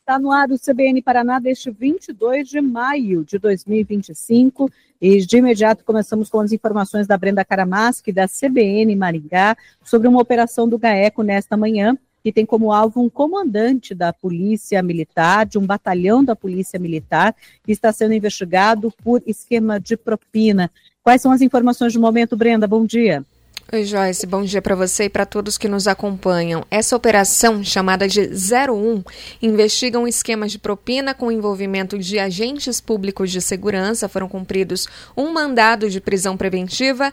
Está no ar o CBN Paraná deste 22 de maio de 2025 e de imediato começamos com as informações da Brenda Karamaski, da CBN Maringá, sobre uma operação do GAECO nesta manhã, que tem como alvo um comandante da Polícia Militar, de um batalhão da Polícia Militar, que está sendo investigado por esquema de propina. Quais são as informações do momento, Brenda? Bom dia. Oi, Joyce, bom dia para você e para todos que nos acompanham. Essa operação, chamada de 01, investiga um esquema de propina com envolvimento de agentes públicos de segurança. Foram cumpridos um mandado de prisão preventiva,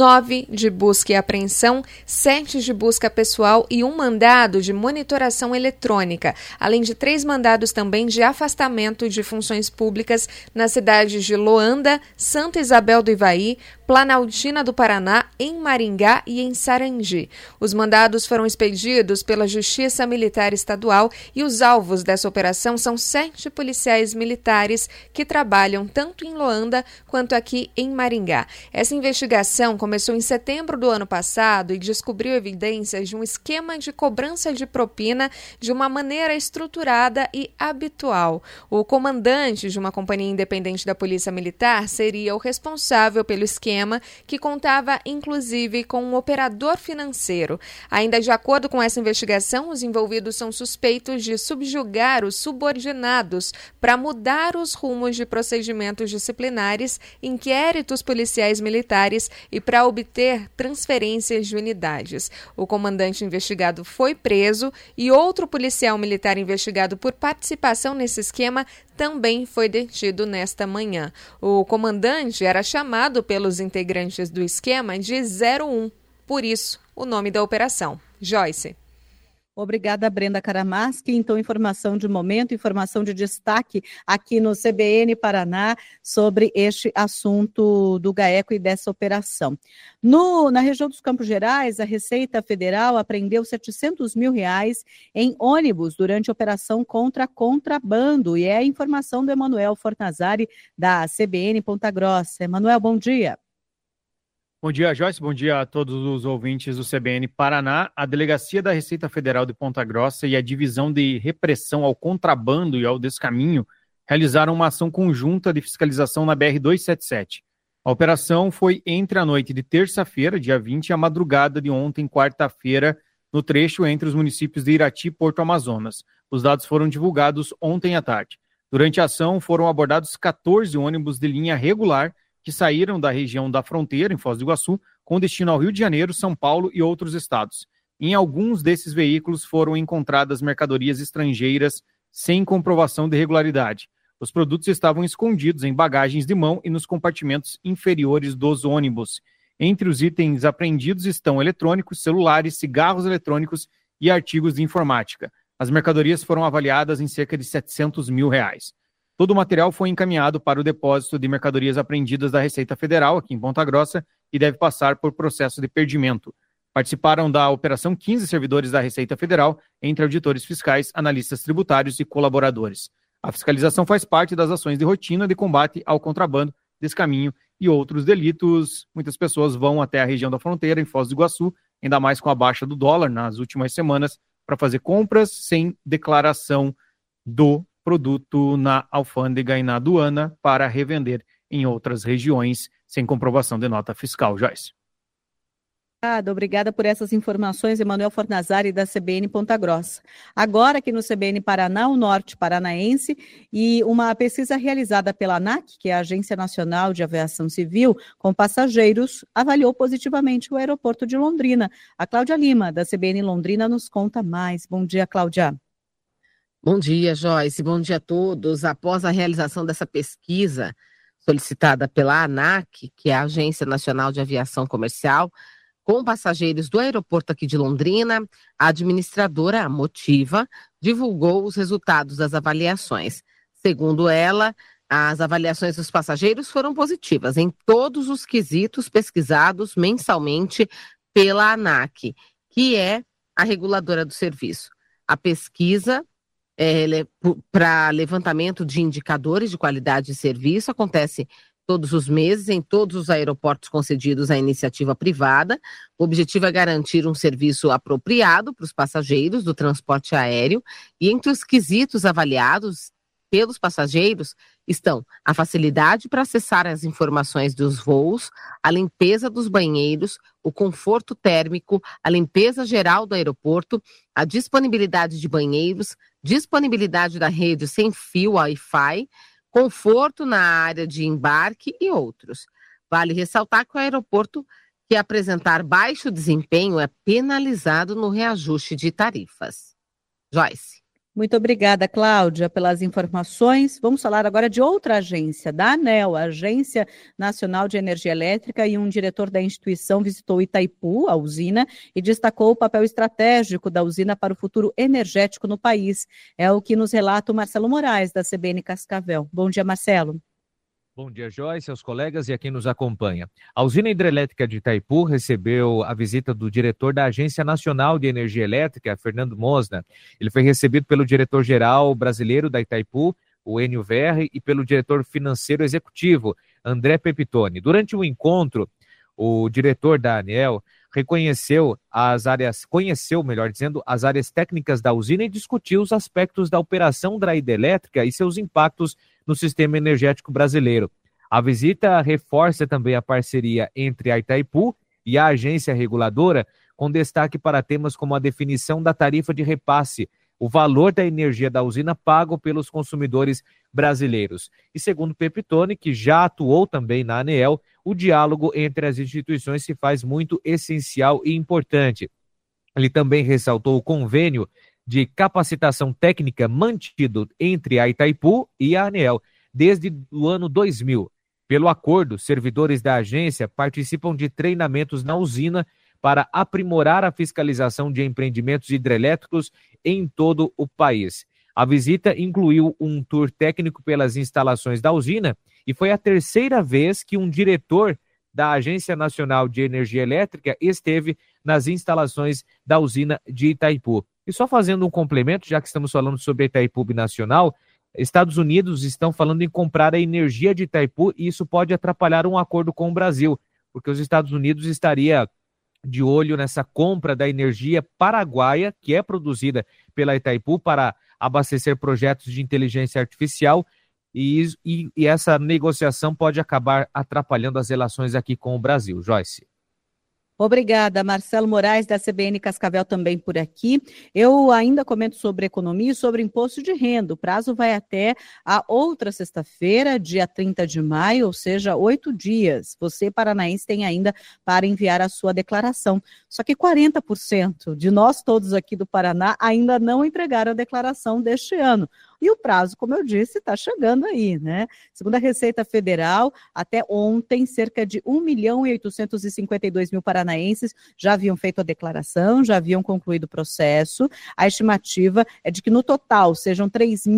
9 de busca e apreensão, 7 de busca pessoal e um mandado de monitoração eletrônica, além de 3 mandados também de afastamento de funções públicas nas cidades de Loanda, Santa Isabel do Ivaí, Planaltina do Paraná, em Maringá e em Sarandi. Os mandados foram expedidos pela Justiça Militar Estadual e os alvos dessa operação são 7 policiais militares que trabalham tanto em Loanda quanto aqui em Maringá. Essa investigação começou em setembro do ano passado e descobriu evidências de um esquema de cobrança de propina de uma maneira estruturada e habitual. O comandante de uma companhia independente da Polícia Militar seria o responsável pelo esquema, que contava inclusive com um operador financeiro. Ainda de acordo com essa investigação, os envolvidos são suspeitos de subjugar os subordinados para mudar os rumos de procedimentos disciplinares, inquéritos policiais militares e para obter transferências de unidades. O comandante investigado foi preso e outro policial militar investigado por participação nesse esquema também foi detido nesta manhã. O comandante era chamado pelos integrantes do esquema de 01, por isso o nome da operação. Joyce. Obrigada, Brenda Karamaski. Então, informação de momento, informação de destaque aqui no CBN Paraná sobre este assunto do GAECO e dessa operação. Na região dos Campos Gerais, a Receita Federal apreendeu R$700 mil em ônibus durante a operação contra contrabando. E é a informação do Emanuel Fornazari, da CBN Ponta Grossa. Emanuel, bom dia. Bom dia, Joyce. Bom dia a todos os ouvintes do CBN Paraná. A Delegacia da Receita Federal de Ponta Grossa e a Divisão de Repressão ao Contrabando e ao Descaminho realizaram uma ação conjunta de fiscalização na BR-277. A operação foi entre a noite de terça-feira, dia 20, e a madrugada de ontem, quarta-feira, no trecho entre os municípios de Irati e Porto Amazonas. Os dados foram divulgados ontem à tarde. Durante a ação, foram abordados 14 ônibus de linha regular que saíram da região da fronteira, em Foz do Iguaçu, com destino ao Rio de Janeiro, São Paulo e outros estados. Em alguns desses veículos foram encontradas mercadorias estrangeiras sem comprovação de regularidade. Os produtos estavam escondidos em bagagens de mão e nos compartimentos inferiores dos ônibus. Entre os itens apreendidos estão eletrônicos, celulares, cigarros eletrônicos e artigos de informática. As mercadorias foram avaliadas em cerca de R$700 mil. Todo o material foi encaminhado para o depósito de mercadorias apreendidas da Receita Federal, aqui em Ponta Grossa, e deve passar por processo de perdimento. Participaram da operação 15 servidores da Receita Federal, entre auditores fiscais, analistas tributários e colaboradores. A fiscalização faz parte das ações de rotina de combate ao contrabando, descaminho e outros delitos. Muitas pessoas vão até a região da fronteira, em Foz do Iguaçu, ainda mais com a baixa do dólar nas últimas semanas, para fazer compras sem declaração do produto na alfândega e na aduana para revender em outras regiões sem comprovação de nota fiscal. Joyce. Obrigada por essas informações, Emanuel Fornazari, da CBN Ponta Grossa. Agora, aqui no CBN Paraná, o Norte Paranaense, e uma pesquisa realizada pela ANAC, que é a Agência Nacional de Aviação Civil, com passageiros, avaliou positivamente o aeroporto de Londrina. A Cláudia Lima, da CBN Londrina, nos conta mais. Bom dia, Cláudia. Bom dia, Joyce. Bom dia a todos. Após a realização dessa pesquisa solicitada pela ANAC, que é a Agência Nacional de Aviação Comercial, com passageiros do aeroporto aqui de Londrina, a administradora, a Motiva, divulgou os resultados das avaliações. Segundo ela, as avaliações dos passageiros foram positivas em todos os quesitos pesquisados mensalmente pela ANAC, que é a reguladora do serviço. A pesquisa para levantamento de indicadores de qualidade de serviço acontece todos os meses em todos os aeroportos concedidos à iniciativa privada. O objetivo é garantir um serviço apropriado para os passageiros do transporte aéreo e entre os quesitos avaliados pelos passageiros estão a facilidade para acessar as informações dos voos, a limpeza dos banheiros, o conforto térmico, a limpeza geral do aeroporto, a disponibilidade de banheiros, disponibilidade da rede sem fio Wi-Fi, conforto na área de embarque e outros. Vale ressaltar que o aeroporto que apresentar baixo desempenho é penalizado no reajuste de tarifas. Joyce. Muito obrigada, Cláudia, pelas informações. Vamos falar agora de outra agência, da ANEEL, a Agência Nacional de Energia Elétrica, e um diretor da instituição visitou Itaipu, a usina, e destacou o papel estratégico da usina para o futuro energético no país. É o que nos relata o Marcelo Moraes, da CBN Cascavel. Bom dia, Marcelo. Bom dia, Joyce, aos colegas e a quem nos acompanha. A usina hidrelétrica de Itaipu recebeu a visita do diretor da Agência Nacional de Energia Elétrica, Fernando Mosna. Ele foi recebido pelo diretor-geral brasileiro da Itaipu, o Enio Verri, e pelo diretor financeiro executivo, André Pepitone. Durante o encontro, o diretor da ANEEL conheceu, as áreas técnicas da usina e discutiu os aspectos da operação da hidrelétrica e seus impactos no sistema energético brasileiro. A visita reforça também a parceria entre a Itaipu e a agência reguladora, com destaque para temas como a definição da tarifa de repasse, o valor da energia da usina pago pelos consumidores brasileiros. E segundo Pepitone, que já atuou também na ANEEL, o diálogo entre as instituições se faz muito essencial e importante. Ele também ressaltou o convênio de capacitação técnica mantido entre a Itaipu e a ANEEL desde o ano 2000. Pelo acordo, servidores da agência participam de treinamentos na usina para aprimorar a fiscalização de empreendimentos hidrelétricos em todo o país. A visita incluiu um tour técnico pelas instalações da usina e foi a terceira vez que um diretor da Agência Nacional de Energia Elétrica esteve nas instalações da usina de Itaipu. E só fazendo um complemento, já que estamos falando sobre a Itaipu Binacional, Estados Unidos estão falando em comprar a energia de Itaipu e isso pode atrapalhar um acordo com o Brasil, porque os Estados Unidos estaria de olho nessa compra da energia paraguaia, que é produzida pela Itaipu para abastecer projetos de inteligência artificial, e essa negociação pode acabar atrapalhando as relações aqui com o Brasil. Joyce. Obrigada, Marcelo Moraes, da CBN Cascavel, também por aqui. Eu ainda comento sobre economia e sobre imposto de renda. O prazo vai até a outra sexta-feira, dia 30 de maio, ou seja, 8 dias. Você, paranaense, tem ainda para enviar a sua declaração. Só que 40% de nós todos aqui do Paraná ainda não entregaram a declaração deste ano. E o prazo, como eu disse, está chegando aí, né? Segundo a Receita Federal, até ontem, cerca de 1.852.000 paranaenses já haviam feito a declaração, já haviam concluído o processo. A estimativa é de que, no total, sejam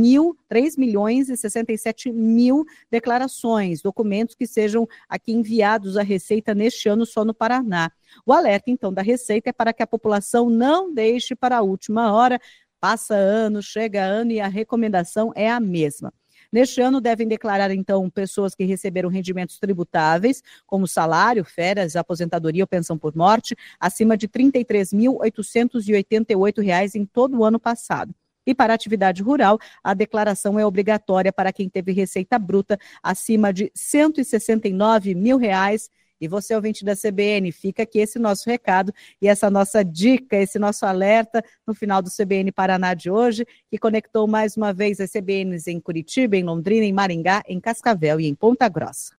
3.067.000 declarações, documentos que sejam aqui enviados à Receita neste ano só no Paraná. O alerta, então, da Receita é para que a população não deixe para a última hora. Passa ano, chega ano e a recomendação é a mesma. Neste ano devem declarar, então, pessoas que receberam rendimentos tributáveis, como salário, férias, aposentadoria ou pensão por morte, acima de R$ 33.888 em todo o ano passado. E para a atividade rural, a declaração é obrigatória para quem teve receita bruta acima de R$ 169.000. E você, ouvinte da CBN, fica aqui esse nosso recado e essa nossa dica, esse nosso alerta no final do CBN Paraná de hoje, que conectou mais uma vez as CBNs em Curitiba, em Londrina, em Maringá, em Cascavel e em Ponta Grossa.